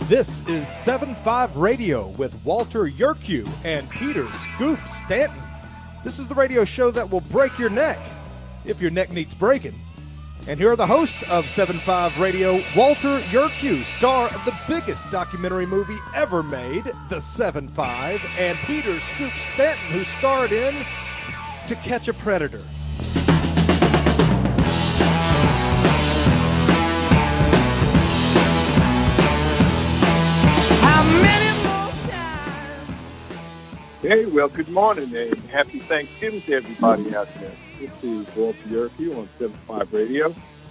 This is 7-5 Radio with Walter Yerkew and Peter Scoop Stanton. This is the radio show that will break your neck if your neck needs breaking. And here are the hosts of 7-5 Radio, Walter Yerkew, star of the biggest documentary movie ever made, The 7-5, and Peter Scoop Stanton, who starred in To Catch a Predator. Hey, well, good morning and happy Thanksgiving to everybody out there. This is Walter Yerkew on 7-5 Radio.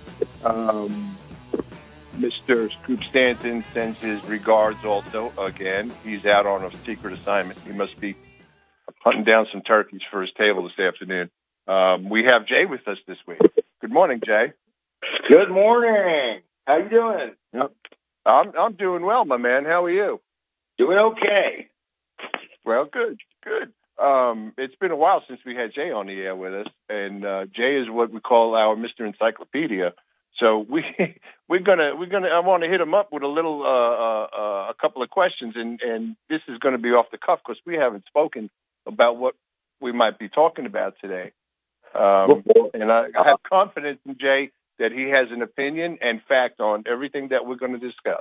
Mr. Scoop Stanton sends his regards also again. He's out on a secret assignment. He must be hunting down some turkeys for his table this afternoon. We have Jay with us this week. Good morning, Jay. Good morning. How you doing? Yep. I'm doing well, my man. How are you? Doing okay. Well, good. It's been a while since we had Jay on the air with us, and Jay is what we call our Mr. Encyclopedia. So we're gonna. I want to hit him up with a couple of questions, and this is going to be off the cuff because we haven't spoken about what we might be talking about today. And I have confidence in Jay that he has an opinion and fact on everything that we're going to discuss.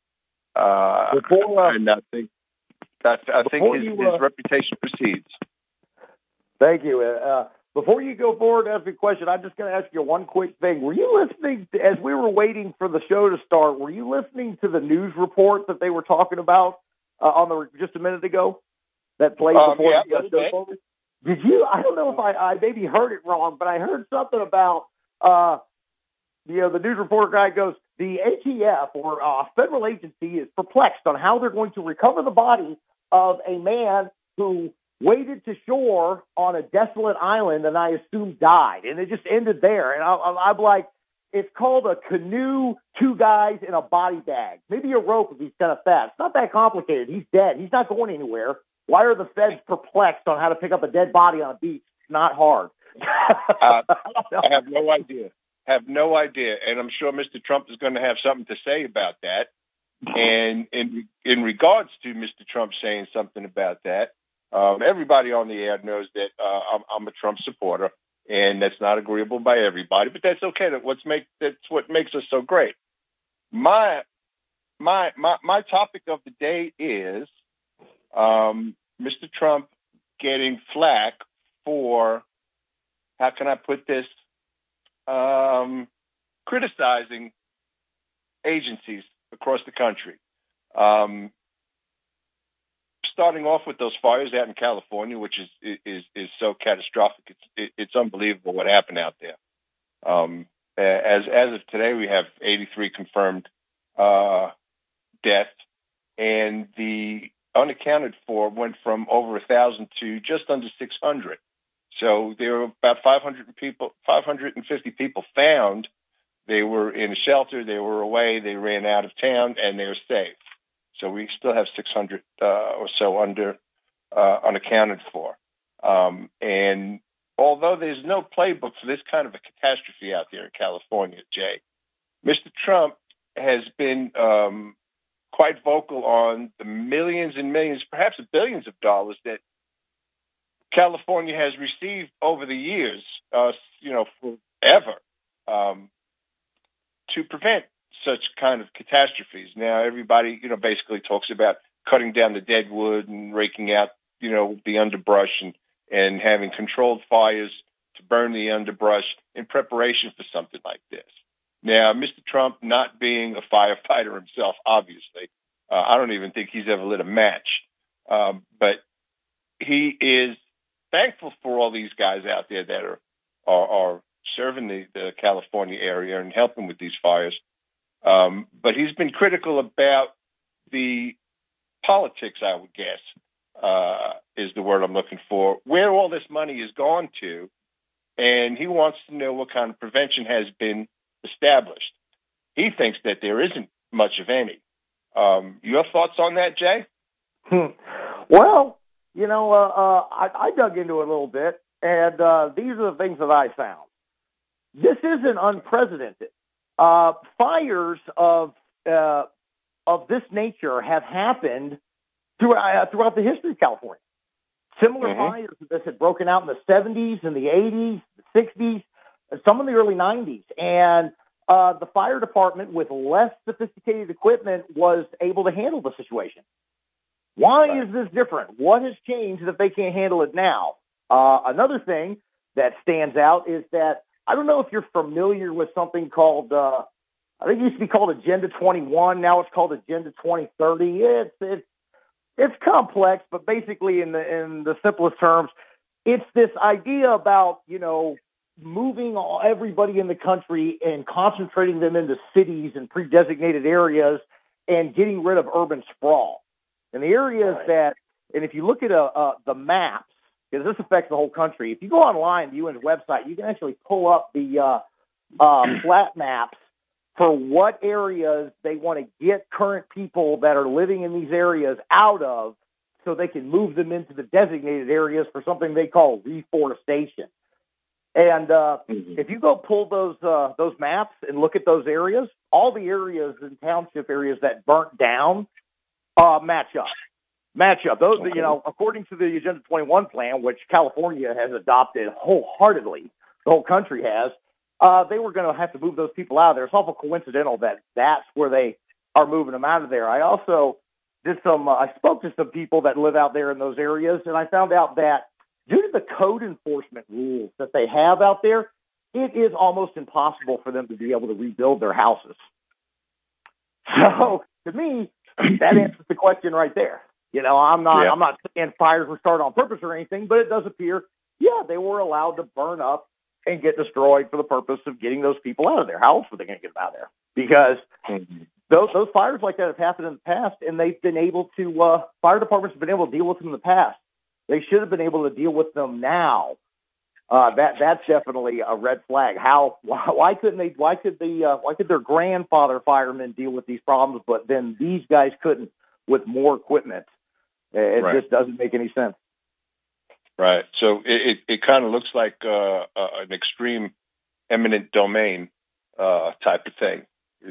And I think his reputation precedes. Thank you. Before you go forward and ask me a question, I'm just going to ask you one quick thing. Were you listening, as we were waiting for the show to start, were you listening to the news report that they were talking about just a minute ago that played before the show started? Did you? I don't know if I maybe heard it wrong, but I heard something about, the news reporter guy goes, the ATF, or federal agency, is perplexed on how they're going to recover the body of a man who waded to shore on a desolate island and I assume died. And it just ended there. And I'm like, it's called a canoe, two guys in a body bag. Maybe a rope if he's kind of fat. It's not that complicated. He's dead. He's not going anywhere. Why are the feds perplexed on how to pick up a dead body on a beach? It's not hard. I have no idea. And I'm sure Mr. Trump is going to have something to say about that. And in regards to Mr. Trump saying something about that, everybody on the air knows that I'm a Trump supporter, and that's not agreeable by everybody. But that's okay. That's what makes us so great. My topic of the day is Mr. Trump getting flack for, how can I put this, criticizing agencies across the country. Starting off with those fires out in California, which is so catastrophic. It's unbelievable what happened out there. As of today, we have 83 confirmed deaths, and the unaccounted for went from over 1,000 to just under 600. So there were about 550 people found. They were in a shelter, they were away, they ran out of town, and they were safe. So we still have 600 or so unaccounted for. And although there's no playbook for this kind of a catastrophe out there in California, Jay, Mr. Trump has been quite vocal on the millions and millions, perhaps billions of dollars that California has received over the years, forever, to prevent such kind of catastrophes. Now, everybody, basically talks about cutting down the dead wood and raking out, the underbrush and having controlled fires to burn the underbrush in preparation for something like this. Now, Mr. Trump, not being a firefighter himself, obviously, I don't even think he's ever lit a match, but he is thankful for all these guys out there that are serving the California area and helping with these fires. But he's been critical about the politics, I would guess, is the word I'm looking for, where all this money has gone to. And he wants to know what kind of prevention has been established. He thinks that there isn't much of any. Your thoughts on that, Jay? Well, I dug into it a little bit, and these are the things that I found. This isn't unprecedented. Fires of of this nature have happened throughout the history of California. Similar fires of this had broken out in the 70s and the 80s, the 60s, and some in the early 90s. And the fire department, with less sophisticated equipment, was able to handle the situation. Why is this different? What has changed that they can't handle it now? Another thing that stands out is that I don't know if you're familiar with something called, I think it used to be called Agenda 21. Now it's called Agenda 2030. It's complex, but basically in the simplest terms, it's this idea about, moving everybody in the country and concentrating them into cities and pre-designated areas and getting rid of urban sprawl. And the areas and if you look at the maps, because this affects the whole country, if you go online, the UN's website, you can actually pull up the flat maps for what areas they want to get current people that are living in these areas out of so they can move them into the designated areas for something they call reforestation. And if you go pull those maps and look at those areas, all the areas and township areas that burnt down match up. Those, according to the Agenda 21 plan, which California has adopted wholeheartedly, the whole country has, they were going to have to move those people out of there. It's awful coincidental that that's where they are moving them out of there. I also did I spoke to some people that live out there in those areas, and I found out that due to the code enforcement rules that they have out there, it is almost impossible for them to be able to rebuild their houses. So to me, that answers the question right there. I'm not saying fires were started on purpose or anything, but it does appear, they were allowed to burn up and get destroyed for the purpose of getting those people out of there. How else were they going to get them out of there? Because those fires like that have happened in the past, and they've been able to, fire departments have been able to deal with them in the past. They should have been able to deal with them now. That's definitely a red flag. Why could their grandfather firemen deal with these problems, but then these guys couldn't with more equipment? It just doesn't make any sense. Right. So it kind of looks like an extreme eminent domain type of thing.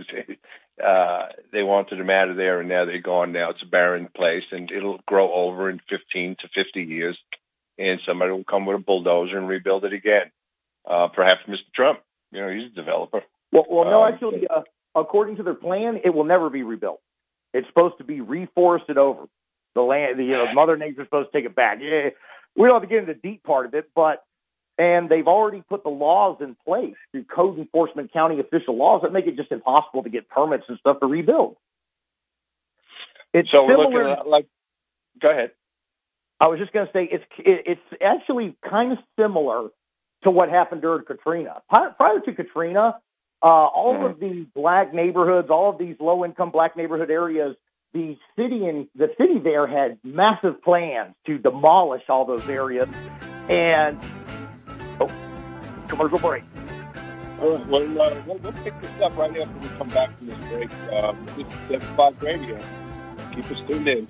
They wanted them out of there, and now they're gone. Now it's a barren place, and it'll grow over in 15 to 50 years, and somebody will come with a bulldozer and rebuild it again. Perhaps Mr. Trump. He's a developer. Well, no, actually, according to their plan, it will never be rebuilt. It's supposed to be reforested over. The land, Mother Nature's supposed to take it back. Yeah, we don't have to get into the deep part of it, and they've already put the laws in place through code enforcement, county official laws that make it just impossible to get permits and stuff to rebuild. It's so similar, we're looking at, go ahead. I was just going to say it's actually kind of similar to what happened during Katrina. Prior to Katrina, all of the black neighborhoods, all of these low-income black neighborhood areas, the city there had massive plans to demolish all those areas. And commercial break. All right, we'll pick this up right after we come back from this break. This is 75 Radio. Keep us tuned in.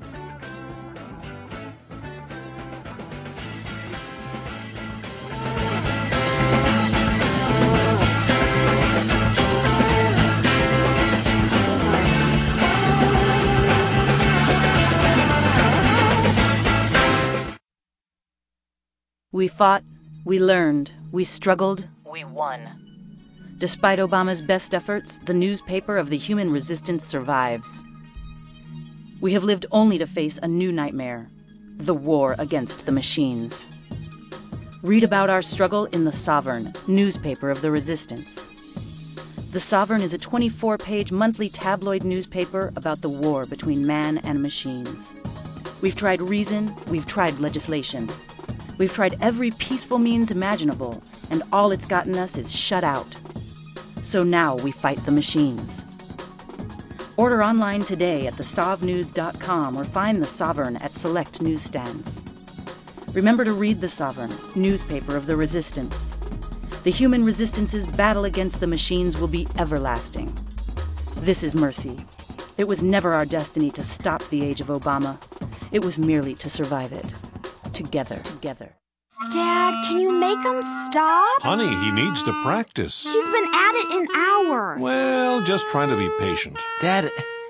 We fought, we learned, we struggled, we won. Despite Obama's best efforts, the newspaper of the human resistance survives. We have lived only to face a new nightmare, the war against the machines. Read about our struggle in The Sovereign, newspaper of the resistance. The Sovereign is a 24-page monthly tabloid newspaper about the war between man and machines. We've tried reason, we've tried legislation. We've tried every peaceful means imaginable, and all it's gotten us is shut out. So now we fight the machines. Order online today at thesovnews.com or find The Sovereign at select newsstands. Remember to read The Sovereign, newspaper of the resistance. The human resistance's battle against the machines will be everlasting. This is Mercy. It was never our destiny to stop the age of Obama. It was merely to survive it. Together. Dad, can you make him stop? Honey, he needs to practice. He's been at it an hour. Well, just trying to be patient. Dad,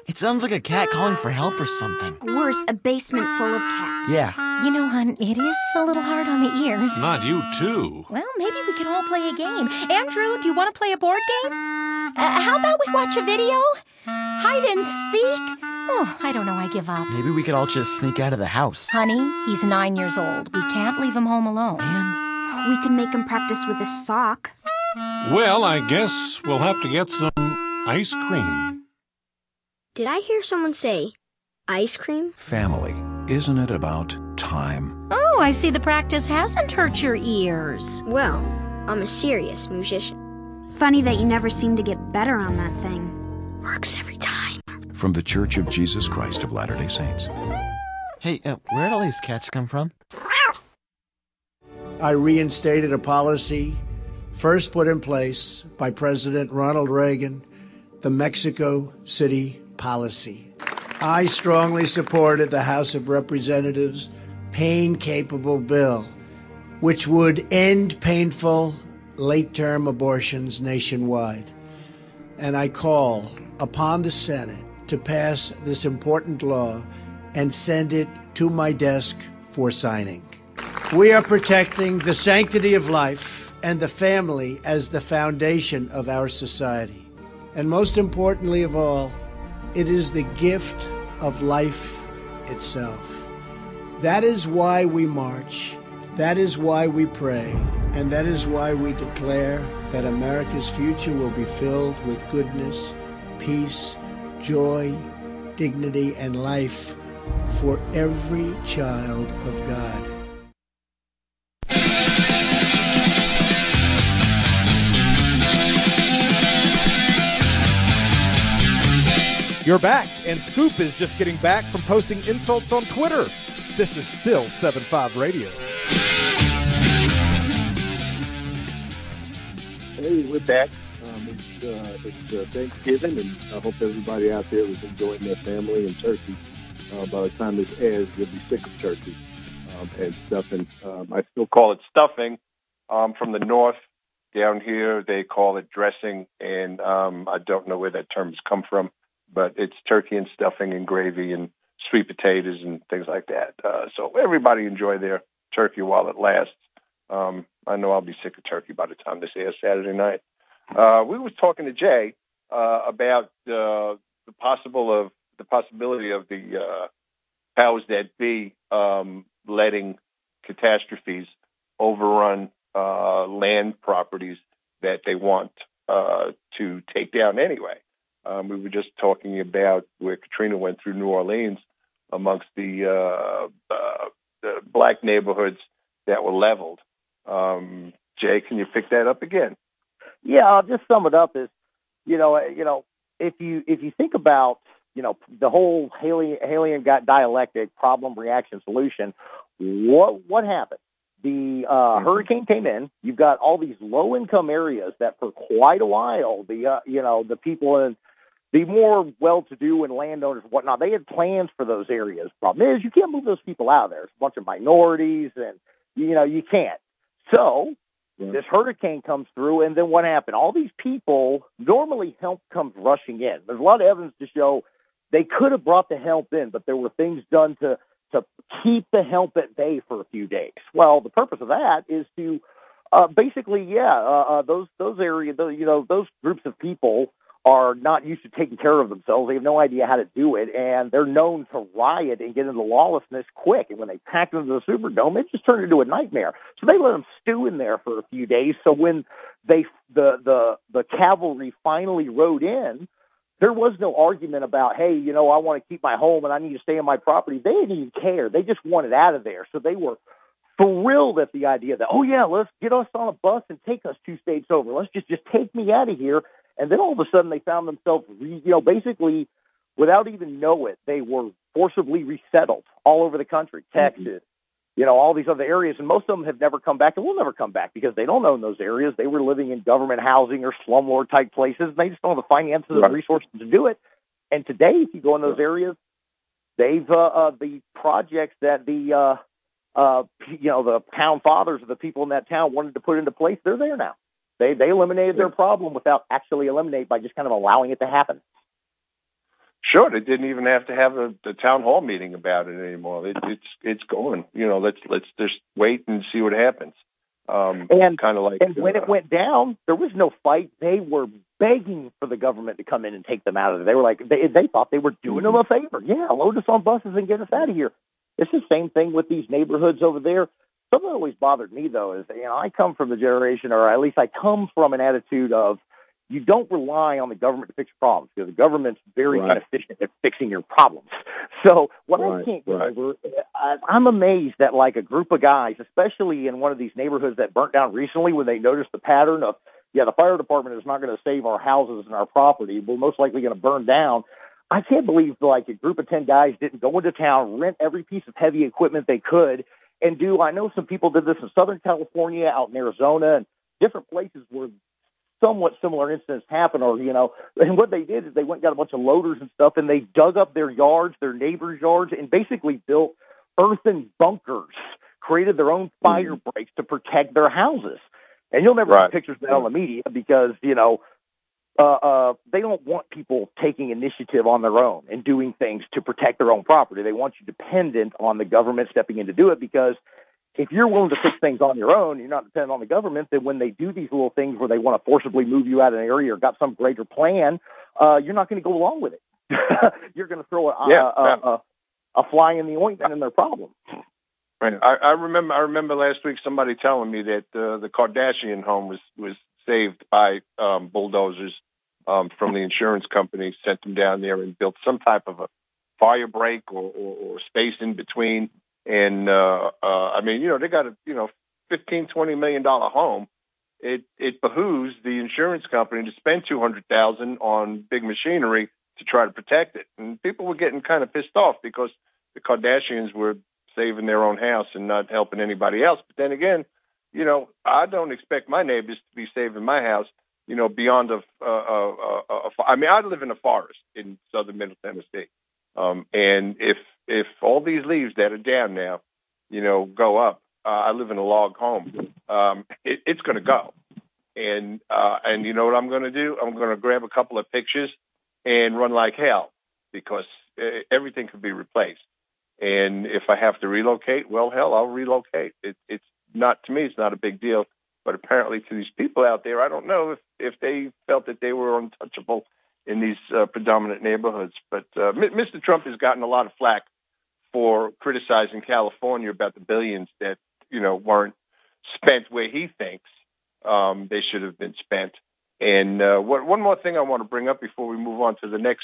It sounds like a cat calling for help or something. Worse, a basement full of cats. Yeah. You know, hon, it is a little hard on the ears. Not you, too. Well, maybe we can all play a game. Andrew, do you want to play a board game? How about we watch a video? Hide and seek? Oh, I don't know, I give up. Maybe we could all just sneak out of the house. Honey, he's 9 years old. We can't leave him home alone. Man. We could make him practice with a sock. Well, I guess we'll have to get some ice cream. Did I hear someone say ice cream? Family. Isn't it about time? Oh, I see the practice hasn't hurt your ears. Well, I'm a serious musician. Funny that you never seem to get better on that thing. Works every time. From the Church of Jesus Christ of Latter-day Saints. Hey, where'd all these cats come from? I reinstated a policy first put in place by President Ronald Reagan, the Mexico City policy. I strongly supported the House of Representatives' pain-capable bill, which would end painful late-term abortions nationwide. And I call upon the Senate to pass this important law and send it to my desk for signing. We are protecting the sanctity of life and the family as the foundation of our society. And most importantly of all, it is the gift of life itself. That is why we march, that is why we pray, and that is why we declare that America's future will be filled with goodness, peace, joy, dignity, and life for every child of God. You're back, and Scoop is just getting back from posting insults on Twitter. This is still 7.5 Radio. Hey, we're back. It's Thanksgiving, and I hope everybody out there is enjoying their family and turkey. By the time this airs, you'll be sick of turkey and stuffing. I still call it stuffing. From the north, down here, they call it dressing, and I don't know where that term has come from, but it's turkey and stuffing and gravy and sweet potatoes and things like that. So everybody enjoy their turkey while it lasts. I know I'll be sick of turkey by the time this airs Saturday night. We were talking to Jay about the possibility of the powers that be letting catastrophes overrun land properties that they want to take down anyway. We were just talking about where Katrina went through New Orleans amongst the black neighborhoods that were leveled. Jay, can you pick that up again? Yeah, I'll just sum it up as, if you think about, the whole Halian dialectic, problem, reaction, solution, what happened? The hurricane came in. You've got all these low-income areas that for quite a while, the people in the more well-to-do and landowners and whatnot, they had plans for those areas. Problem is, you can't move those people out of there. It's a bunch of minorities, and, you can't. So this hurricane comes through, and then what happened? All these people, normally help comes rushing in. There's a lot of evidence to show they could have brought the help in, but there were things done to keep the help at bay for a few days. Well, the purpose of that is to those areas, those groups of people are not used to taking care of themselves. They have no idea how to do it, and they're known to riot and get into lawlessness quick. And when they packed into the Superdome, it just turned into a nightmare. So they let them stew in there for a few days. So when the cavalry finally rode in, there was no argument about, hey, I want to keep my home and I need to stay on my property. They didn't even care. They just wanted out of there. So they were thrilled at the idea that, oh, yeah, let's get us on a bus and take us 2 states over. Let's just take me out of here. And then all of a sudden they found themselves, basically without even knowing it, they were forcibly resettled all over the country, Texas, all these other areas. And most of them have never come back and will never come back because they don't own those areas. They were living in government housing or slumlord type places. And they just don't have the finances and resources to do it. And today, if you go in those areas, they've the projects that the town fathers of the people in that town wanted to put into place, they're there now. They eliminated their problem without actually eliminating by just kind of allowing it to happen. Sure, they didn't even have to have a town hall meeting about it anymore. It's going. Let's just wait and see what happens. And kind of like, and when it went down, there was no fight. They were begging for the government to come in and take them out of there. They were like, they thought they were doing them a favor. Yeah, load us on buses and get us out of here. It's the same thing with these neighborhoods over there. Something that always bothered me, though, is I come from the generation, or at least I come from an attitude of, you don't rely on the government to fix your problems, because the government's very inefficient at fixing your problems. So what I can't get over, I'm amazed that like a group of guys, especially in one of these neighborhoods that burnt down recently, when they noticed the pattern of, the fire department is not going to save our houses and our property, we're most likely going to burn down. I can't believe like a group of 10 guys didn't go into town, rent every piece of heavy equipment they could, and I know some people did this in Southern California, out in Arizona, and different places where somewhat similar incidents happen, and what they did is they went and got a bunch of loaders and stuff, and they dug up their yards, their neighbors' yards, and basically built earthen bunkers, created their own fire breaks to protect their houses. And you'll never see pictures of that on the media because, they don't want people taking initiative on their own and doing things to protect their own property. They want you dependent on the government stepping in to do it, because if you're willing to fix things on your own, you're not dependent on the government, then when they do these little things where they want to forcibly move you out of an area or got some greater plan, you're not going to go along with it. You're going to throw a fly in the ointment in their problem. Right. I remember last week somebody telling me that the Kardashian home was saved by bulldozers from the insurance company, sent them down there and built some type of a fire break or space in between. And, they got a, $15-20 million home. It behooves the insurance company to spend $200,000 on big machinery to try to protect it. And people were getting kind of pissed off because the Kardashians were saving their own house and not helping anybody else. But then again, I don't expect my neighbors to be saving my house, beyond I live in a forest in southern Middle Tennessee. And if all these leaves that are down now, go up, I live in a log home, it's going to go. And you know what I'm going to do? I'm going to grab a couple of pictures and run like hell, because everything could be replaced. And if I have to relocate, well, hell, I'll relocate. It's not, to me, it's not a big deal. But apparently to these people out there, I don't know if they felt that they were untouchable in these predominant neighborhoods. But Mr. Trump has gotten a lot of flack for criticizing California about the billions that, weren't spent where he thinks they should have been spent. And one more thing I want to bring up before we move on to the next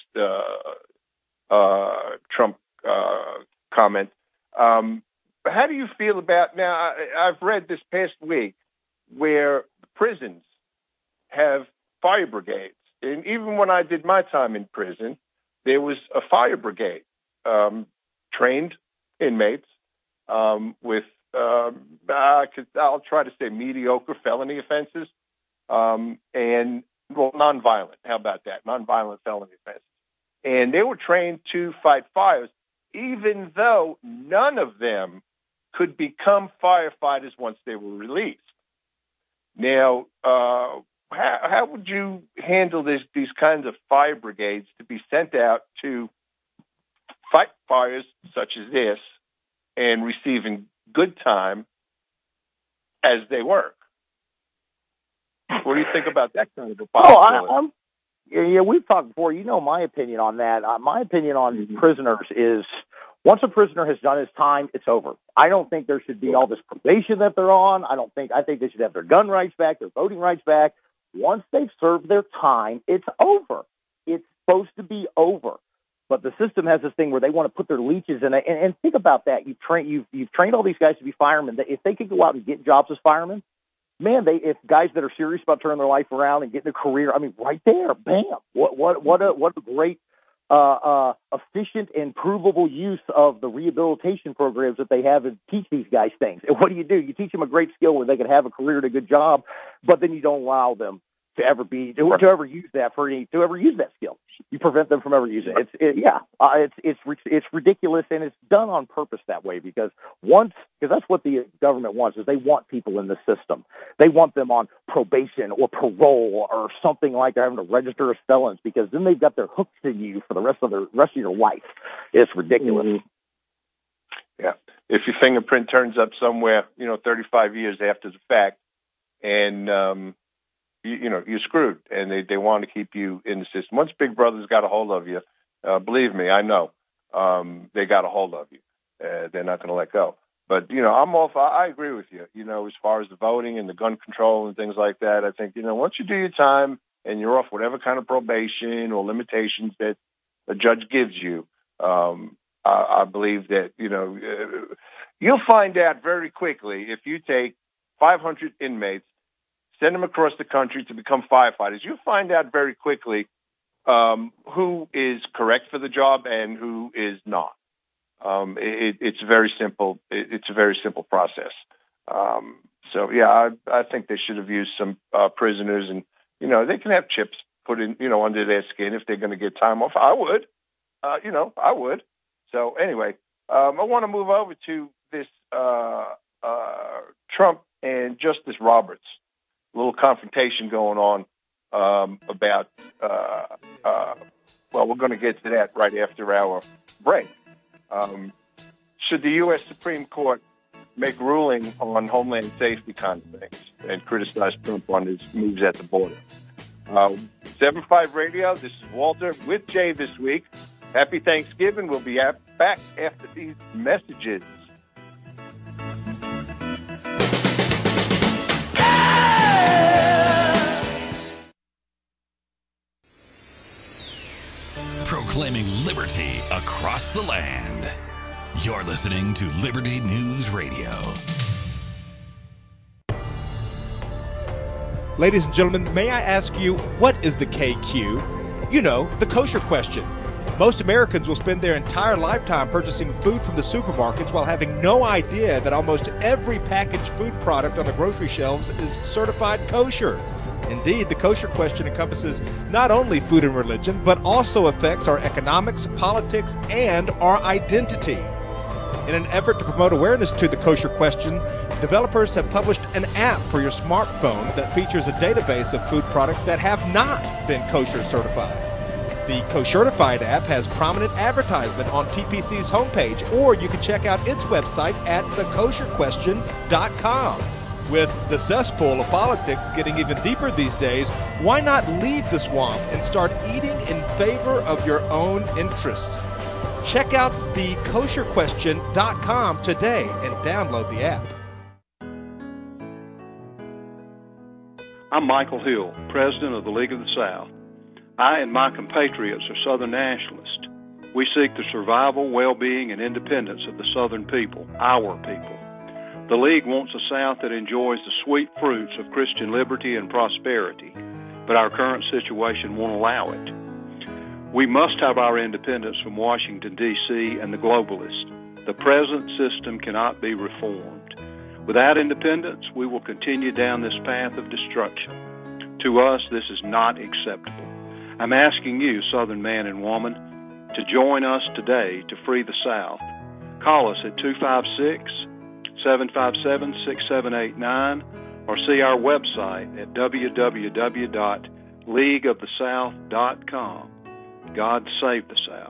Trump comment. How do you feel about, now, I've read this past week where prisons have fire brigades. And even when I did my time in prison, there was a fire brigade, trained inmates with, I'll try to say mediocre felony offenses, and, nonviolent. How about that? Nonviolent felony offenses. And they were trained to fight fires, even though none of them could become firefighters once they were released. Now, how would you handle these kinds of fire brigades to be sent out to fight fires such as this and receiving good time as they work? What do you think about that kind of a possibility? We've talked before. My opinion on that. My opinion on prisoners is, once a prisoner has done his time, it's over. I don't think there should be all this probation that they're on. I think they should have their gun rights back, their voting rights back. Once they've served their time, it's over. It's supposed to be over. But the system has this thing where they want to put their leeches in it. And think about that. You've trained all these guys to be firemen. If they could go out and get jobs as firemen, man, if guys that are serious about turning their life around and getting a career, right there, bam! What a great efficient and provable use of the rehabilitation programs that they have and teach these guys things. And what do? You teach them a great skill where they can have a career and a good job, but then you don't allow them to ever use that skill. You prevent them from ever using it. It's ridiculous, and it's done on purpose that way because that's what the government wants, is they want people in the system. They want them on probation or parole or something like they're having to register as felons, because then they've got their hooks in you for the rest of your life. It's ridiculous. Mm-hmm. Yeah. If your fingerprint turns up somewhere, 35 years after the fact, and you're screwed, and they want to keep you in the system. Once Big Brother's got a hold of you, believe me, I know, they got a hold of you. They're not going to let go. But, I agree with you, as far as the voting and the gun control and things like that. I think, once you do your time and you're off whatever kind of probation or limitations that a judge gives you, I believe that, you'll find out very quickly if you take 500 inmates, send them across the country to become firefighters. You'll find out very quickly who is correct for the job and who is not. It's very simple. It's a very simple process. I think they should have used some prisoners, and they can have chips put in under their skin if they're going to get time off. I would. I would. So anyway, I want to move over to this Trump and Justice Roberts. A little confrontation going on about. We're going to get to that right after our break. Should the U.S. Supreme Court make ruling on Homeland Safety kind of things and criticize Trump on his moves at the border? 7-5 Radio, this is Walter with Jay this week. Happy Thanksgiving. We'll be back after these messages. Proclaiming liberty across the land. You're listening to Liberty News Radio. Ladies and gentlemen, may I ask you, what is the KQ? The kosher question. Most Americans will spend their entire lifetime purchasing food from the supermarkets while having no idea that almost every packaged food product on the grocery shelves is certified kosher. Indeed, the kosher question encompasses not only food and religion, but also affects our economics, politics, and our identity. In an effort to promote awareness to the kosher question, developers have published an app for your smartphone that features a database of food products that have not been kosher certified. The Koshertified app has prominent advertisement on TPC's homepage, or you can check out its website at thekosherquestion.com. With the cesspool of politics getting even deeper these days, why not leave the swamp and start eating in favor of your own interests? Check out thekosherquestion.com today and download the app. I'm Michael Hill, President of the League of the South. I and my compatriots are Southern nationalists. We seek the survival, well-being, and independence of the Southern people, our people. The League wants a South that enjoys the sweet fruits of Christian liberty and prosperity, but our current situation won't allow it. We must have our independence from Washington, D.C. and the globalists. The present system cannot be reformed. Without independence, we will continue down this path of destruction. To us, this is not acceptable. I'm asking you, Southern man and woman, to join us today to free the South. Call us at 256-757-6789 or see our website at www.leagueofthesouth.com. God save the South.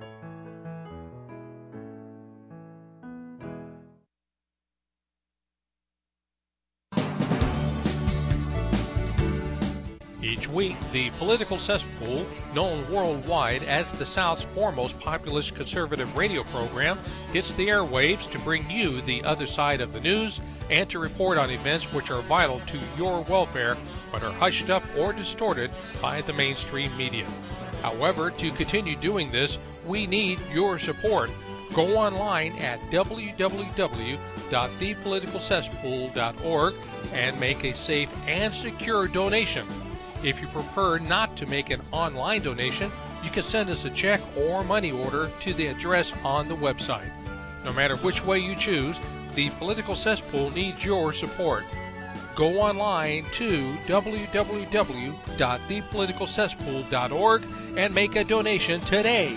Each week, the Political Cesspool, known worldwide as the South's foremost populist conservative radio program, hits the airwaves to bring you the other side of the news and to report on events which are vital to your welfare but are hushed up or distorted by the mainstream media. However, to continue doing this, we need your support. Go online at www.thepoliticalcesspool.org and make a safe and secure donation. If you prefer not to make an online donation, you can send us a check or money order to the address on the website. No matter which way you choose, the Political Cesspool needs your support. Go online to www.thepoliticalcesspool.org and make a donation today.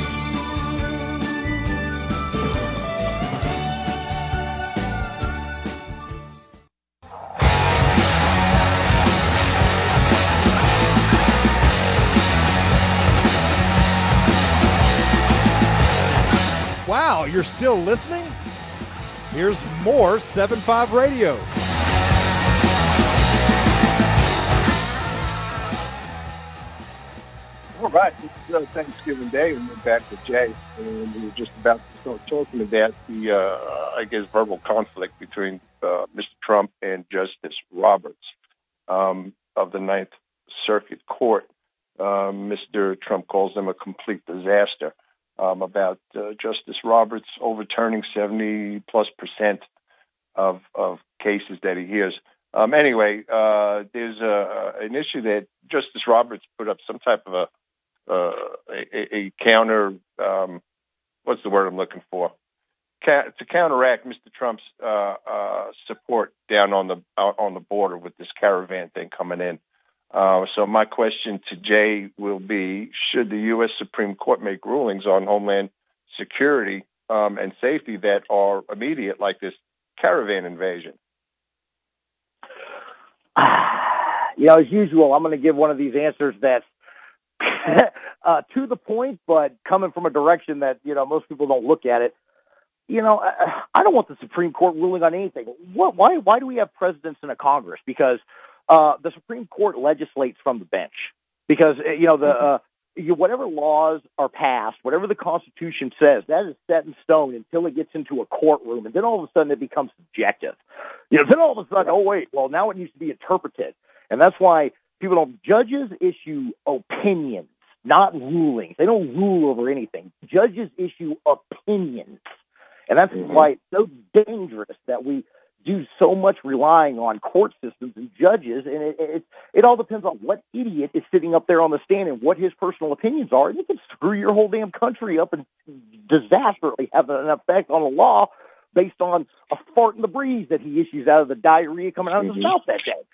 Wow, you're still listening? Here's more 7.5 Radio. All right, it's Thanksgiving Day, and we're back with Jay, and we were just about to start talking about the, I guess, verbal conflict between Mr. Trump and Justice Roberts of the Ninth Circuit Court. Mr. Trump calls them a complete disaster. About Justice Roberts overturning 70+% of cases that he hears. Anyway, there's an issue that Justice Roberts put up some type of a counter. What's the word I'm looking for? To counteract Mr. Trump's support down on the border with this caravan thing coming in. So my question to Jay will be, should the U.S. Supreme Court make rulings on homeland security and safety that are immediate, like this caravan invasion? As usual, I'm going to give one of these answers that's to the point, but coming from a direction that, most people don't look at it. I don't want the Supreme Court ruling on anything. Why do we have presidents in a Congress? Because the Supreme Court legislates from the bench, because whatever laws are passed, whatever the Constitution says, that is set in stone until it gets into a courtroom, and then all of a sudden it becomes subjective. Then all of a sudden, now it needs to be interpreted, and that's why judges issue opinions, not rulings. They don't rule over anything. Judges issue opinions, and that's why it's so dangerous that we do so much relying on court systems and judges, and it all depends on what idiot is sitting up there on the stand and what his personal opinions are, and it can screw your whole damn country up and disastrously have an effect on the law based on a fart in the breeze that he issues out of the diarrhea coming out of his mouth that day.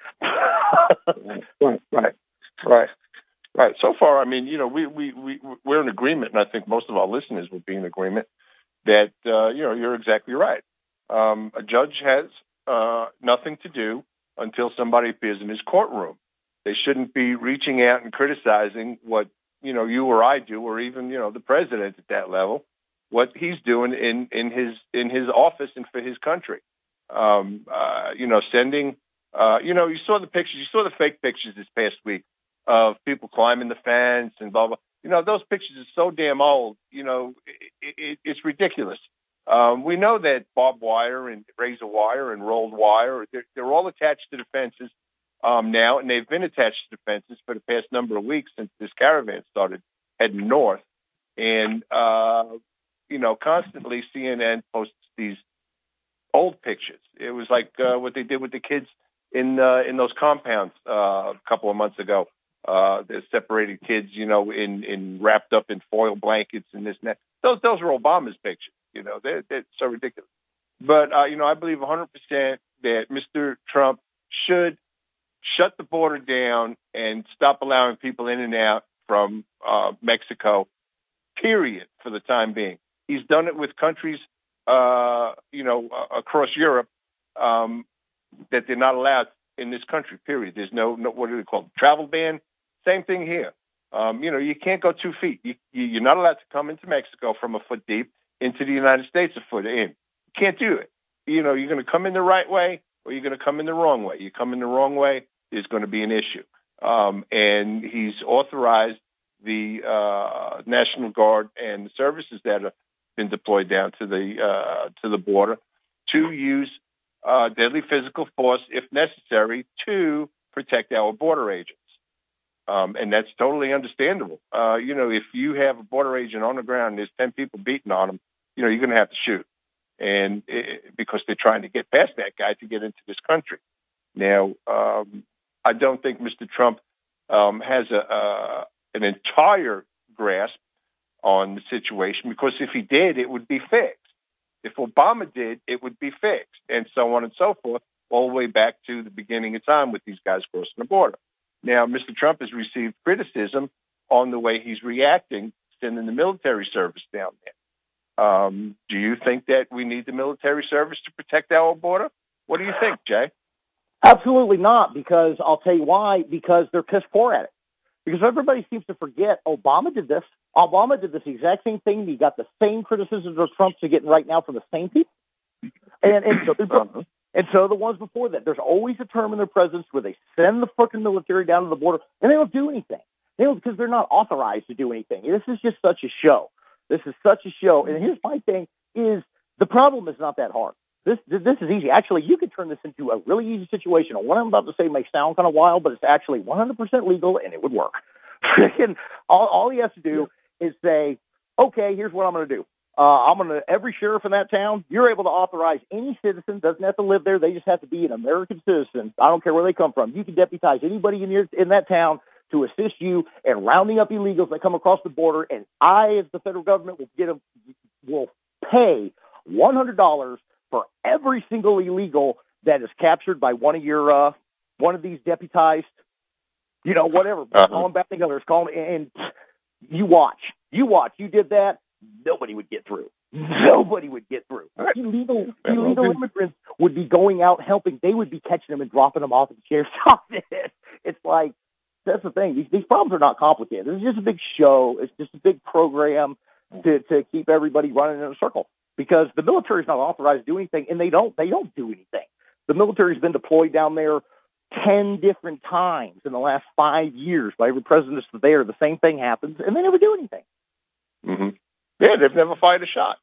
Right. So far, we're in agreement, and I think most of our listeners would be in agreement that you're exactly right. A judge has nothing to do until somebody appears in his courtroom. They shouldn't be reaching out and criticizing what you or I do, or even the president at that level, what he's doing in his office and for his country. Sending. You saw the pictures. You saw the fake pictures this past week of people climbing the fence and blah blah. Those pictures are so damn old. It's ridiculous. We know that barbed wire and razor wire and rolled wire, they're all attached to the fences now, and they've been attached to the fences for the past number of weeks since this caravan started heading north. And, constantly CNN posts these old pictures. It was like what they did with the kids in those compounds a couple of months ago. The separated kids, in wrapped up in foil blankets and this and that. Those are Obama's pictures. They're so ridiculous. But, I believe 100% that Mr. Trump should shut the border down and stop allowing people in and out from Mexico, period, for the time being. He's done it with countries, across Europe that they're not allowed in this country, period. There's no what do they call it? Travel ban? Same thing here. You can't go 2 feet. You're not allowed to come into Mexico from a foot deep into the United States a foot in. You can't do it. You're going to come in the right way or you're going to come in the wrong way. You come in the wrong way, there's going to be an issue. And he's authorized the National Guard and the services that have been deployed down to the border to use deadly physical force, if necessary, to protect our border agents. And that's totally understandable. If you have a border agent on the ground and there's 10 people beating on him, you're going to have to shoot. And because they're trying to get past that guy to get into this country. Now, I don't think Mr. Trump has an entire grasp on the situation, because if he did, it would be fixed. If Obama did, it would be fixed, and so on and so forth. all the way back to the beginning of time with these guys crossing the border. Now, Mr. Trump has received criticism on the way he's reacting, sending the military service down there. Do you think that we need the military service to protect our border? What do you think, Jay? Absolutely not, because I'll tell you why, because they're piss poor at it. Because everybody seems to forget Obama did this. Obama did this exact same thing. He got the same criticisms of Trump's getting right now from the same people. And so the ones before that, there's always a term in their presidents where they send the fucking military down to the border and they don't do anything. They don't, because they're not authorized to do anything. This is just such a show. This is such a show. And here's my thing is the problem is not that hard. This is easy. Actually, you could turn this into a really easy situation. What I'm about to say may sound kind of wild, but it's actually 100% legal, and it would work. All he has to do is say, okay, here's what I'm going to do. Every sheriff in that town, you're able to authorize any citizen, doesn't have to live there. They just have to be an American citizen. I don't care where they come from. You can deputize anybody in that town to assist you in rounding up illegals that come across the border, and I, as the federal government, will pay $100 for every single illegal that is captured by one of these deputized, whatever. Call them back together. Call them, and you watch. You did that, nobody would get through. Nobody would get through. Illegal immigrants would be going out helping. They would be catching them and dropping them off at the sheriff's office. It's like, that's the thing. These problems are not complicated. It's just a big show. It's just a big program to keep everybody running in a circle. Because the military is not authorized to do anything, and they don't do anything. The military's been deployed down there 10 different times in the last 5 years by every president that's there. The same thing happens, and they never do anything. Mm-hmm. Yeah, they've never fired a shot.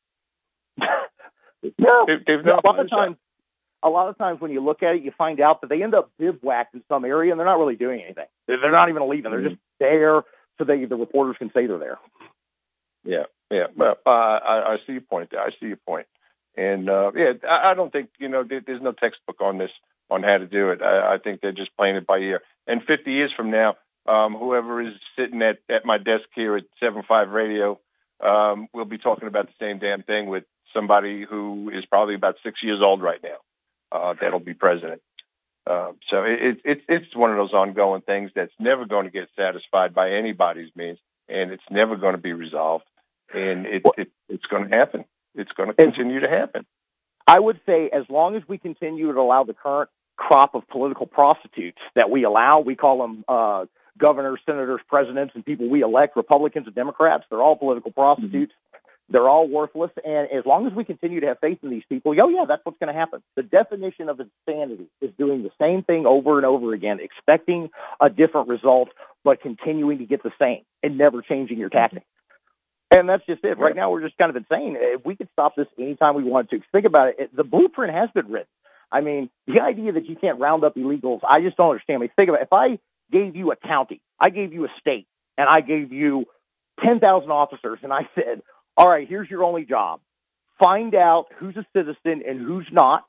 No, they've never fired a shot. A lot of times when you look at it, you find out that they end up bivouacked in some area, and they're not really doing anything. They're not even leaving. They're just there so the reporters can say they're there. Yeah. Well, I see your point there. I see your point. And, I don't think, there's no textbook on this, on how to do it. I think they're just playing it by ear. And 50 years from now, whoever is sitting at my desk here at 7.5 Radio, we'll be talking about the same damn thing with somebody who is probably about 6 years old right now. That'll be president. So it's one of those ongoing things that's never going to get satisfied by anybody's means, and it's never going to be resolved. And it's going to happen. It's going to continue to happen. I would say as long as we continue to allow the current crop of political prostitutes that we allow, we call them governors, senators, presidents, and people we elect, Republicans and Democrats, they're all political prostitutes. Mm-hmm. They're all worthless. And as long as we continue to have faith in these people, that's what's going to happen. The definition of insanity is doing the same thing over and over again, expecting a different result, but continuing to get the same and never changing your tactics. And that's just it. Right now, we're just kind of insane. If we could stop this anytime we wanted to, think about it. The blueprint has been written. I mean, the idea that you can't round up illegals, I just don't understand. I mean, think about it. If I gave you a county, I gave you a state, and I gave you 10,000 officers, and I said, all right, here's your only job. Find out who's a citizen and who's not,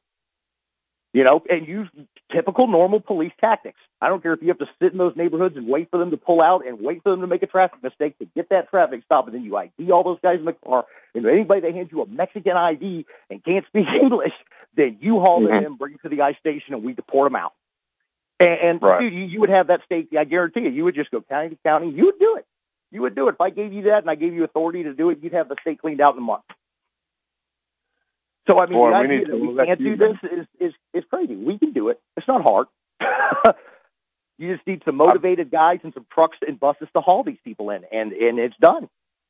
and use typical normal police tactics. I don't care if you have to sit in those neighborhoods and wait for them to pull out and wait for them to make a traffic mistake to get that traffic stop, and then you ID all those guys in the car, and anybody that hands you a Mexican ID and can't speak English, then you haul them in, bring them to the ICE station, and we deport them out. And dude, you would have that state, I guarantee you would just go county to county. You would do it. You would do it. If I gave you that and I gave you authority to do it, you'd have the state cleaned out in a month. So, I mean, the idea that we can't do this is crazy. We can do it. It's not hard. You just need some motivated guys and some trucks and buses to haul these people in, and it's done.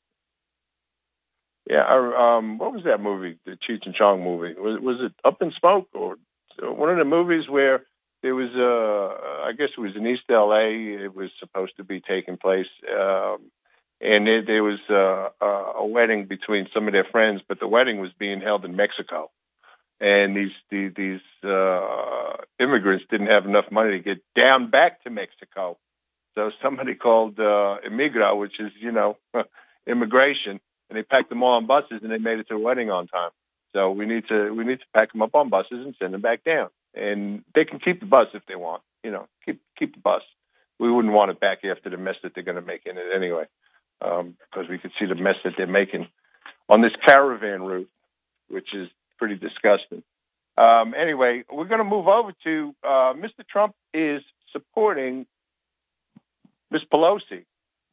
Yeah, what was that movie, the Cheech and Chong movie? Was it Up in Smoke, or one of the movies where there was, I guess it was in East L.A., it was supposed to be taking place, and there was a wedding between some of their friends, but the wedding was being held in Mexico. And these immigrants didn't have enough money to get down back to Mexico. So somebody called Imigra, which is, immigration, and they packed them all on buses and they made it to the wedding on time. So we need to pack them up on buses and send them back down. And they can keep the bus if they want, keep the bus. We wouldn't want it back after the mess that they're going to make in it anyway, because we could see the mess that they're making on this caravan route, which is pretty disgusting. Anyway, we're going to move over to Mr. Trump is supporting Ms. Pelosi.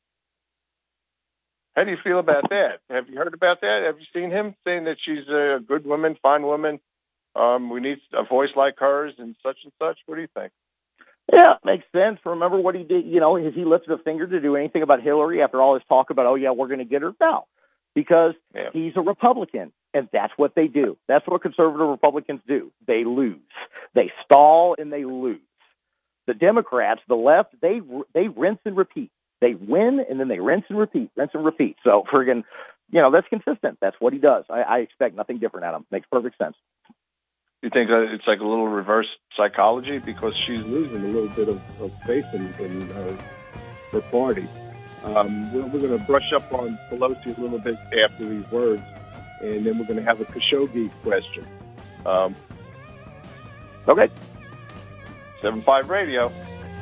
How do you feel about that? Have you heard about that? Have you seen him saying that she's a good woman, fine woman? We need a voice like hers and such and such. What do you think? Yeah, makes sense. Remember what he did? Has he lifted a finger to do anything about Hillary after all this talk about, we're going to get her? No, because he's a Republican, and that's what they do. That's what conservative Republicans do. They lose. They stall and they lose. The Democrats, the left, they rinse and repeat. They win, and then they rinse and repeat. So, that's consistent. That's what he does. I expect nothing different out of him. Makes perfect sense. You think it's like a little reverse psychology because she's losing a little bit of faith in her party. We're going to brush up on Pelosi a little bit after these words, and then we're going to have a Khashoggi question. Okay. 7-5 Radio.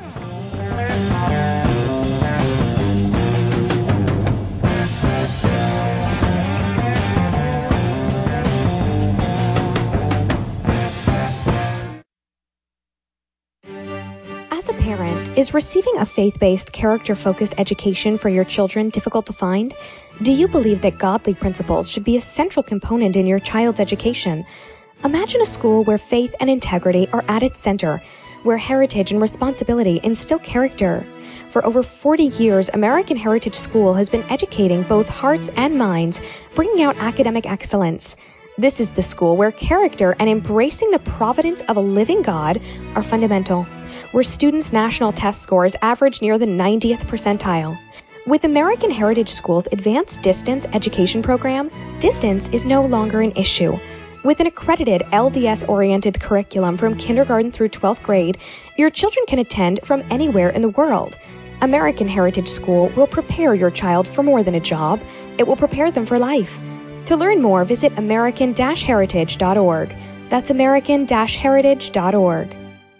As a parent, is receiving a faith-based, character-focused education for your children difficult to find? Do you believe that godly principles should be a central component in your child's education? Imagine a school where faith and integrity are at its center, where heritage and responsibility instill character. For over 40 years, American Heritage School has been educating both hearts and minds, bringing out academic excellence. This is the school where character and embracing the providence of a living God are fundamental, where students' national test scores average near the 90th percentile. With American Heritage School's advanced distance education program, distance is no longer an issue. With an accredited LDS-oriented curriculum from kindergarten through 12th grade, your children can attend from anywhere in the world. American Heritage School will prepare your child for more than a job. It will prepare them for life. To learn more, visit american-heritage.org. That's american-heritage.org.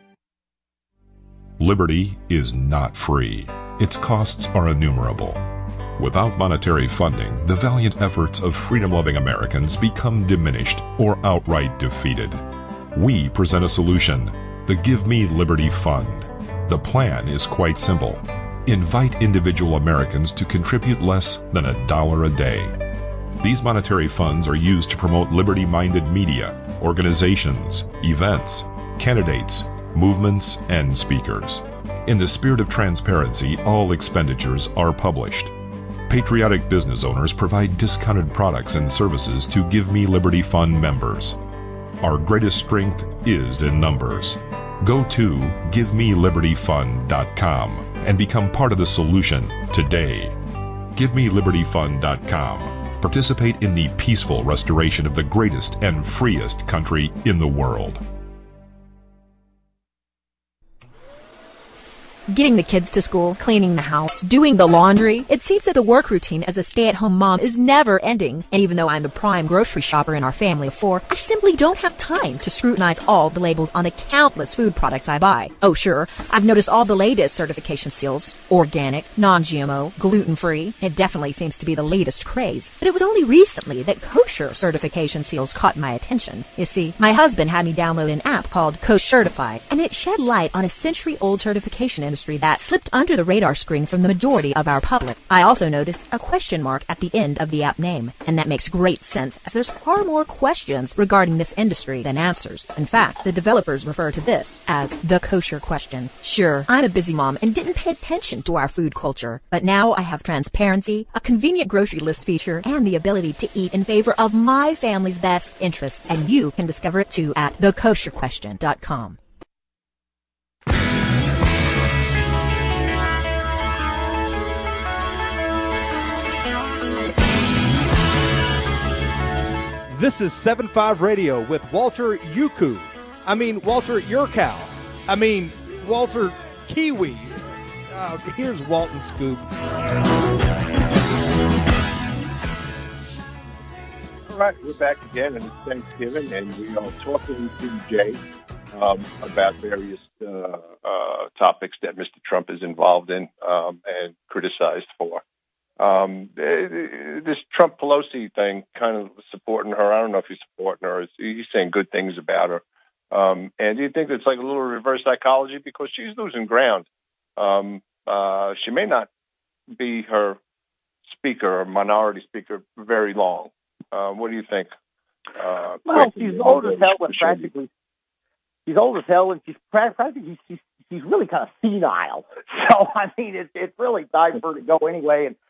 Liberty is not free. Its costs are innumerable. Without monetary funding, the valiant efforts of freedom-loving Americans become diminished or outright defeated. We present a solution, the Give Me Liberty Fund. The plan is quite simple. Invite individual Americans to contribute less than $1 a day. These monetary funds are used to promote liberty-minded media, organizations, events, candidates, movements, and speakers. In the spirit of transparency, all expenditures are published. Patriotic business owners provide discounted products and services to Give Me Liberty Fund members. Our greatest strength is in numbers. Go to GiveMeLibertyFund.com and become part of the solution today. GiveMeLibertyFund.com. Participate in the peaceful restoration of the greatest and freest country in the world. Getting the kids to school, cleaning the house, doing the laundry. It seems that the work routine as a stay-at-home mom is never ending. And even though I'm the prime grocery shopper in our family of 4, I simply don't have time to scrutinize all the labels on the countless food products I buy. Oh sure, I've noticed all the latest certification seals. Organic, non-GMO, gluten-free. It definitely seems to be the latest craze. But it was only recently that kosher certification seals caught my attention. You see, my husband had me download an app called Koshertified, and it shed light on a century-old certification industry that slipped under the radar screen from the majority of our public. I also noticed a question mark at the end of the app name, and that makes great sense as there's far more questions regarding this industry than answers. In fact, the developers refer to this as the kosher question. Sure, I'm a busy mom and didn't pay attention to our food culture, but now I have transparency, a convenient grocery list feature, and the ability to eat in favor of my family's best interests, and you can discover it too at thekosherquestion.com. This is 7-5 Radio with Walter Yuku. Walter Yurkow. Walter Kiwi. Here's Walton Scoop. All right, we're back again, and it's Thanksgiving, and we are talking to Jay about various topics that Mr. Trump is involved in and criticized for. This Trump Pelosi thing, kind of supporting her. I don't know if he's supporting her. He's saying good things about her. And do you think it's like a little reverse psychology because she's losing ground? She may not be her speaker or minority speaker very long. What do you think? Well, she's old as hell, and practically she's old as hell, and she's practically she's really kind of senile. So I mean, it's really time for her to go anyway. And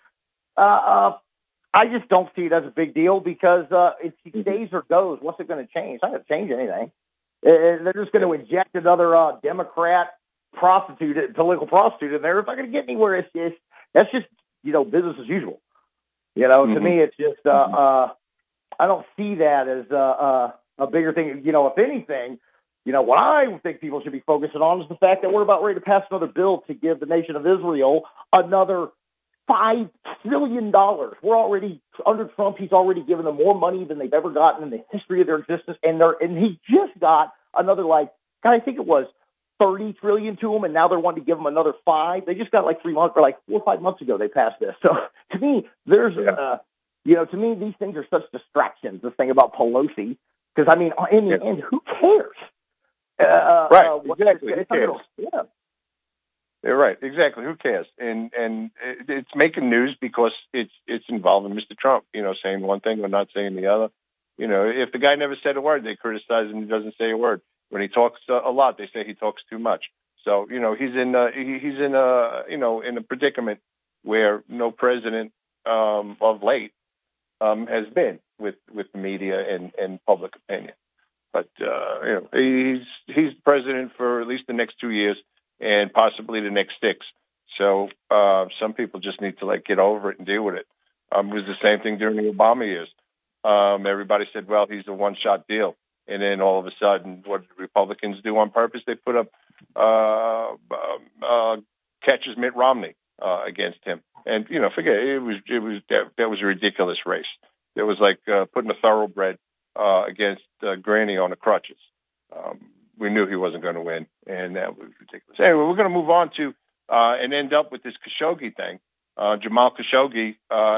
I just don't see it as a big deal because if she stays or goes, what's it going to change? It's not going to change anything. They're just going to inject another Democrat political prostitute in there. It's not going to get anywhere. That's just business as usual. To me, it's just I don't see that as a bigger thing. If anything, what I think people should be focusing on is the fact that we're about ready to pass another bill to give the nation of Israel another $5 trillion. We're already under Trump. He's already given them more money than they've ever gotten in the history of their existence, and he just got another I think it was $30 trillion to them, and now they're wanting to give them another $5. They just got 3 months or 4 or 5 months ago they passed this. So to me, there's to me these things are such distractions. This thing about Pelosi, because I mean, in the end, who cares? Right, exactly. Who cares? Yeah. They're right, exactly. Who cares? And it's making news because it's involving Mr. Trump. Saying one thing or not saying the other. If the guy never said a word, they criticize him. He doesn't say a word. When he talks a lot, they say he talks too much. So he's in a predicament where no president of late has been with the media and public opinion. But he's president for at least the next 2 years and possibly the next 6. So some people just need to get over it and deal with it. It was the same thing during the Obama years. Everybody said, well, he's a one-shot deal. And then all of a sudden, what did Republicans do on purpose? They put up catches Mitt Romney against him. And, forget it. That was a ridiculous race. It was like putting a thoroughbred against Granny on the crutches. We knew he wasn't going to win, and that was ridiculous. Anyway, we're going to move on to and end up with this Khashoggi thing. Jamal Khashoggi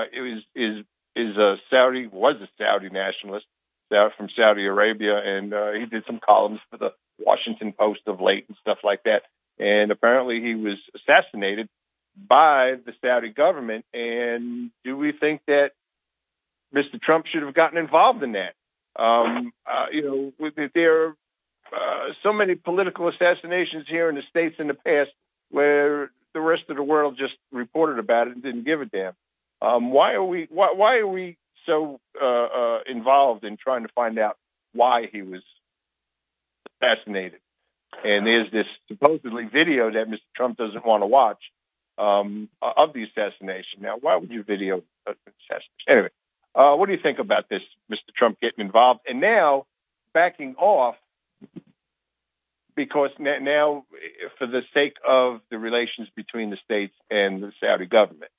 was a Saudi nationalist from Saudi Arabia, and he did some columns for the Washington Post of late and stuff like that. And apparently he was assassinated by the Saudi government. And do we think that Mr. Trump should have gotten involved in that? There are so many political assassinations here in the States in the past where the rest of the world just reported about it and didn't give a damn. Why are we so involved in trying to find out why he was assassinated? And there's this supposedly video that Mr. Trump doesn't want to watch of the assassination. Now, why would you video an assassination? Anyway, what do you think about this, Mr. Trump getting involved and now backing off because now for the sake of the relations between the states and the Saudi government?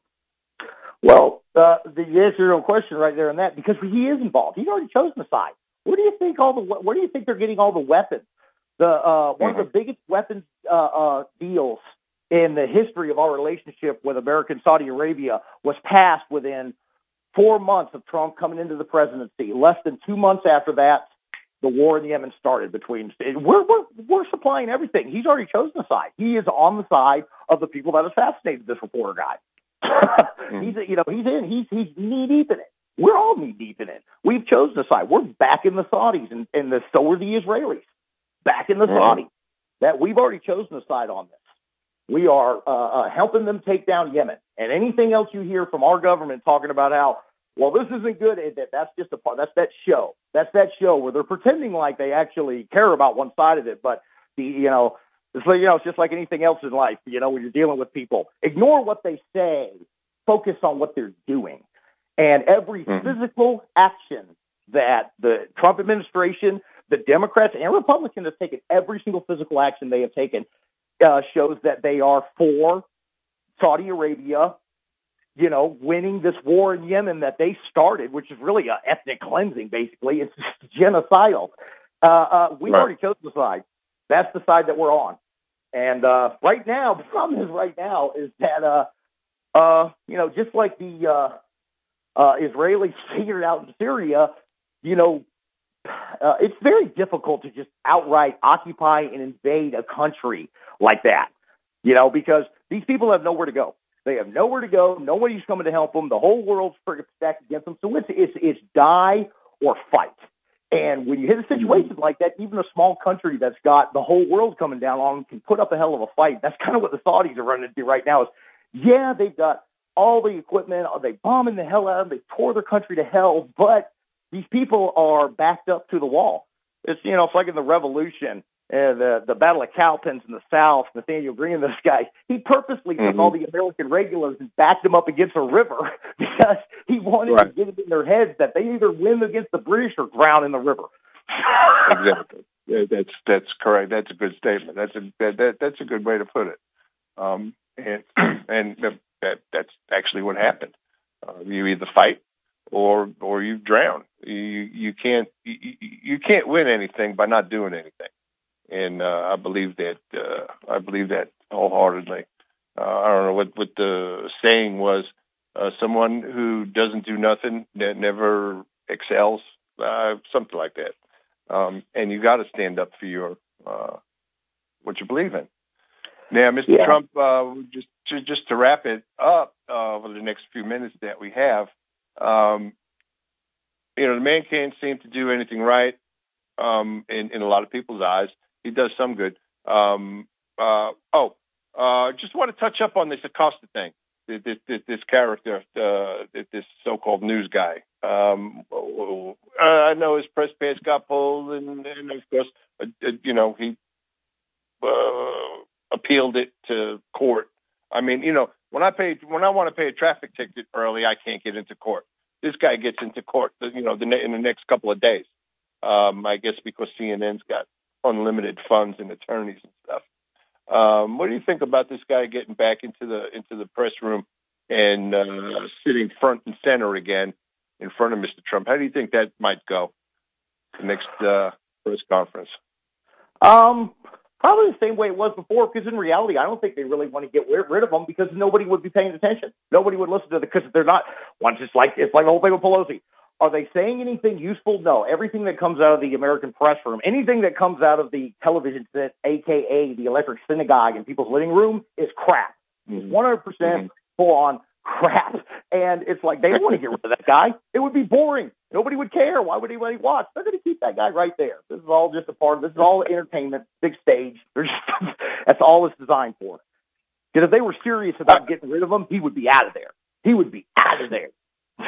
Well, the answer to your question right there on that, because he is involved. He's already chosen the side. Where do you think they're getting all the weapons? One of the biggest weapons deals in the history of our relationship with America and Saudi Arabia was passed within 4 months of Trump coming into the presidency. Less than 2 months after that, the war in Yemen started between. We're supplying everything. He's already chosen the side. He is on the side of the people that assassinated this reporter guy. He's knee deep in it. We're all knee deep in it. We've chosen a side. We're backing the Saudis, and so are the Israelis backing the Saudis. That we've already chosen a side on this. We are helping them take down Yemen, and anything else you hear from our government talking about how this isn't good. That's just a part. That's that show. That's that show where they're pretending like they actually care about one side of it, but it's just like anything else in life, when you're dealing with people. Ignore what they say. Focus on what they're doing. And every physical action that the Trump administration, the Democrats and Republicans have taken, every single physical action they have taken shows that they are for Saudi Arabia, winning this war in Yemen that they started, which is really an ethnic cleansing, basically. It's genocidal. We've already chosen the side. That's the side that we're on. And right now, the problem is that just like the Israelis figured out in Syria, it's very difficult to just outright occupy and invade a country like that, because these people have nowhere to go. They have nowhere to go. Nobody's coming to help them. The whole world's stacked against them. So it's die or fight. And when you hit a situation like that, even a small country that's got the whole world coming down on them can put up a hell of a fight. That's kind of what the Saudis are running into right now. They've got all the equipment. They bombing the hell out of them. They tore their country to hell. But these people are backed up to the wall. It's like in the Revolution. The Battle of Cowpens in the South, Nathaniel Greene, this guy, he purposely took all the American regulars and backed them up against a river because he wanted to get it in their heads that they either win against the British or drown in the river. Exactly. That's correct. That's a good statement. That's a good way to put it. And that's actually what happened. You either fight or you drown. You can't win anything by not doing anything. And I believe that wholeheartedly. I don't know what the saying was. Someone who doesn't do nothing that never excels, something like that. And you got to stand up for your what you believe in. Now, Mr. Trump, just to wrap it up over the next few minutes that we have, the man can't seem to do anything right in a lot of people's eyes. He does some good. Just want to touch up on this Acosta thing. This character, this so-called news guy. I know his press pants got pulled, and of course, he appealed it to court. I mean, when I want to pay a traffic ticket early, I can't get into court. This guy gets into court, in the next couple of days. I guess because CNN's got unlimited funds and attorneys and stuff. What do you think about this guy getting back into the press room and sitting front and center again in front of Mr. Trump? How do you think that might go? The next press conference. Probably the same way it was before, because in reality, I don't think they really want to get rid of them because nobody would be paying attention. Nobody would listen to because they're not. It's like the whole thing with Pelosi. Are they saying anything useful? No. Everything that comes out of the American press room, anything that comes out of the television set, a.k.a. the electric synagogue in people's living room, is crap. It's 100% full-on crap. And it's like they don't want to get rid of that guy. It would be boring. Nobody would care. Why would anybody watch? They're going to keep that guy right there. This is all just a part of this. Is all entertainment, big stage. That's all it's designed for. Because if they were serious about getting rid of him, he would be out of there. He would be out of there.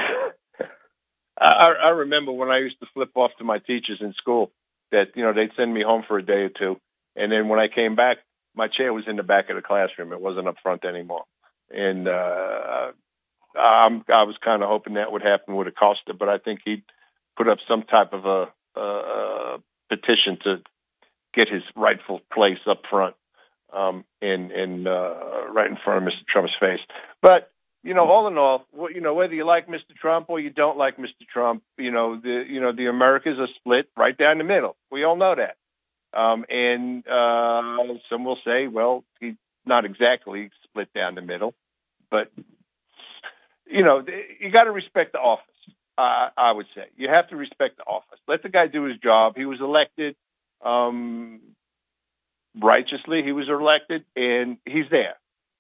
I remember when I used to flip off to my teachers in school that, they'd send me home for a day or two. And then when I came back, my chair was in the back of the classroom. It wasn't up front anymore. And I was kind of hoping that would happen with Acosta, but I think he'd put up some type of a petition to get his rightful place up front and right in front of Mr. Trump's face. But all in all, whether you like Mr. Trump or you don't like Mr. Trump, the Americas are split right down the middle. We all know that. And some will say, well, he's not exactly split down the middle, but you got to respect the office. I would say you have to respect the office. Let the guy do his job. He was elected righteously. He was elected, and he's there.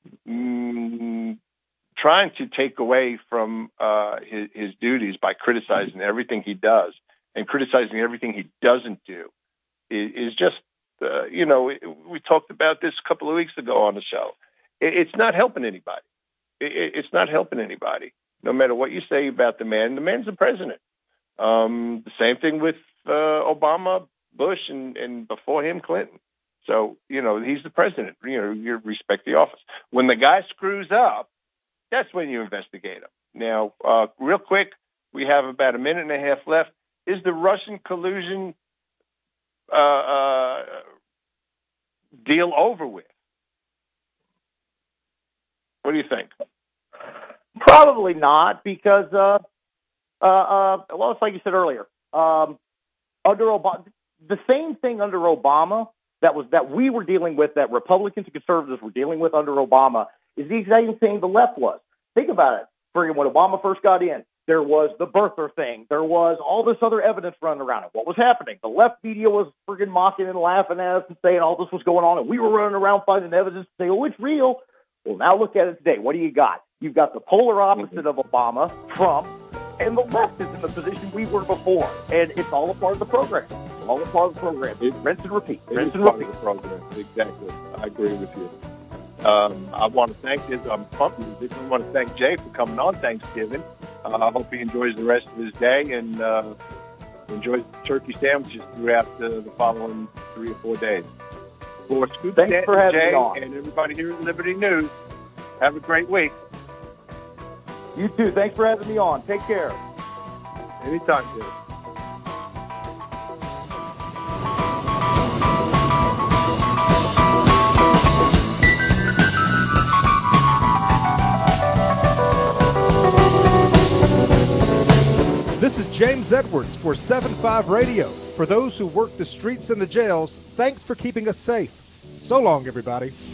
Trying to take away from his duties by criticizing everything he does and criticizing everything he doesn't do is just, we talked about this a couple of weeks ago on the show. It's not helping anybody. It's not helping anybody, no matter what you say about the man. The man's the president. The same thing with Obama, Bush, and before him, Clinton. So, he's the president. You respect the office. When the guy screws up, that's when you investigate him. Now, real quick, we have about a minute and a half left. Is the Russian collusion deal over with? What do you think? Probably not, because, well, it's like you said earlier. Under Obama, the same thing under Obama that we were dealing with, that Republicans and conservatives were dealing with under Obama, is the exact same thing the left was. Think about it. Friggin' when Obama first got in, there was the birther thing. There was all this other evidence running around it. What was happening? The left media was friggin' mocking and laughing at us and saying all this was going on, and we were running around finding evidence to say, oh, it's real. Well, now look at it today. What do you got? You've got the polar opposite of Obama, Trump, and the left is in the position we were before. And it's all a part of the program. It's all a part of the program. It's rinse and repeat. Rinse and repeat. The program. Exactly. I agree with you. I want to thank I'm pumped. I want to thank Jay for coming on Thanksgiving. I hope he enjoys the rest of his day and enjoys turkey sandwiches throughout the following 3 or 4 days. For Scoop, thanks for having me on. And everybody here at Liberty News, have a great week. You too. Thanks for having me on. Take care. Anytime, Jay. This is James Edwards for 7-5 Radio. For those who work the streets and the jails, thanks for keeping us safe. So long, everybody.